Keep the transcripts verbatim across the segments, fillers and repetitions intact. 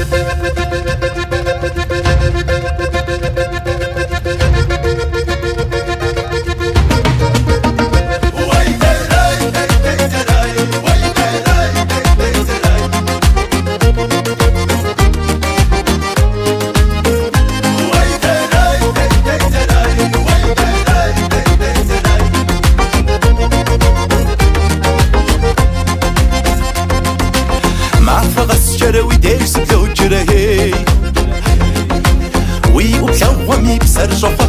وي ديرس بلوجرهي وي وبلومي بسرجة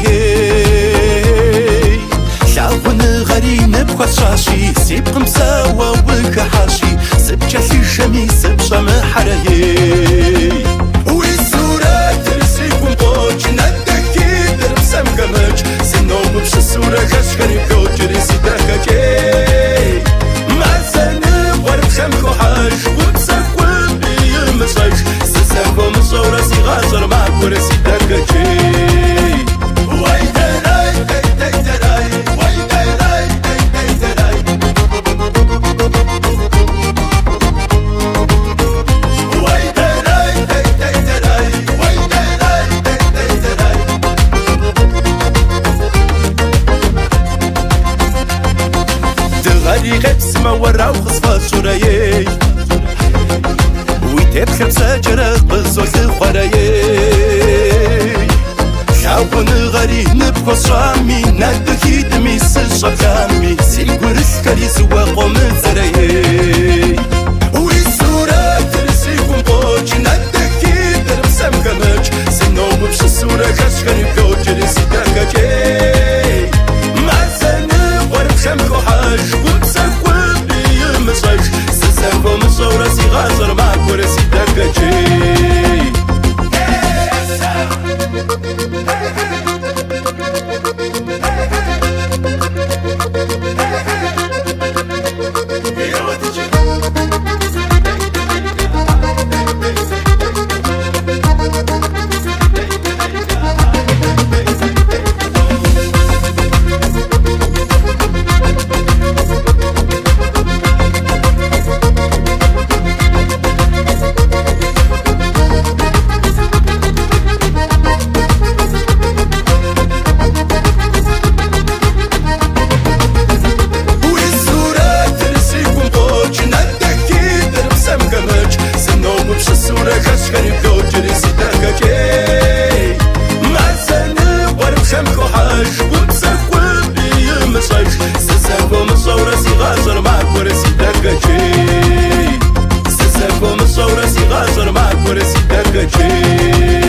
بسرهي شعون غرين بخشاشي سيب قمساوة وكحاشي سب جاسي شمي سب شمحرهي وي الصورة ترسي ونبوج ندكي درب سمقمج سنو ببش الصورة خشخري بلوجري سيداكاكي ما سنب ورب شمكو حاج وبسك مصيش سساكم الصورة سي غازر مع كرسي دكتشي واي داي داي داي داي واي داي داي داي داي واي داي داي داي داي واي داي داي داي داي تغري غبس ما وراو خصفة صوريي تبخب سجرة بالزوز الخرايي شعبون غري نبقى صامي ندكي دمي سلشة كامي سيقور الشكالي سوا قوم الزرايي ويسورة ترسي ونبوج ندكي درب سمقمج سنو ببش السورة خشخري بلوجري سيداكاكي ما سنب ورب شمكو حاج وبسك وبي مصيش سساكو مصورة سي غازر مع كرسي خشخري بلوجري سيداكاكي ما سنب ورب شمكو حاج وبسك وبي مصيش سساكو مصورة سي غازر مع كرسي دكتشي سساكو مصورة سي غازر مع كرسي دكتشي